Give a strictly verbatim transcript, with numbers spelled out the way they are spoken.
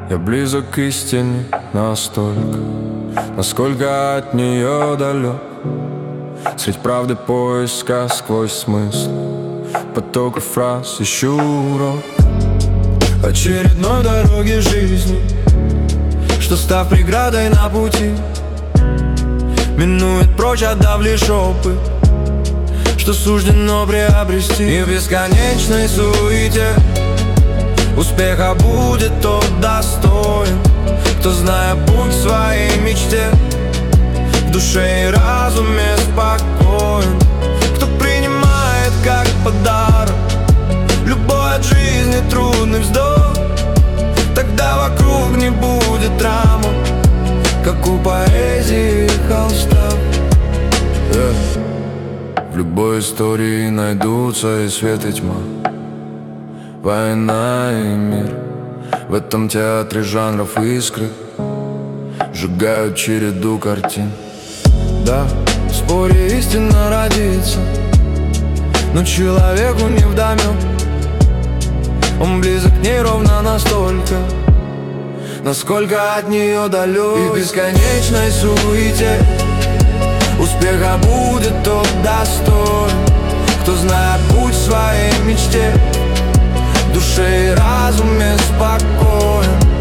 Я близок к истине настолько, насколько от нее далек. Средь правды поиска сквозь смысл потока фраз ищу урок очередной дороги жизни, что, став преградой на пути, минует прочь, отдав лишь опыт, что суждено приобрести. И в бесконечной суете успеха будет тот достоин, кто, зная путь к своей мечте, в душе и разуме спокоен, кто принимает как подарок любой от жизни трудный вздох. Тогда вокруг не будет рамок, как у поэзии холста. yeah. В любой истории найдутся и свет, и тьма, война и мир. В этом театре жанров искры сжигают череду картин. Да, в споре истина родится, но человеку невдомёк. Он близок к ней ровно настолько, насколько от нее далек. И в бесконечной суете успеха будет тот достоин, кто, зная путь к своей мечте, в душе и разуме спокоен,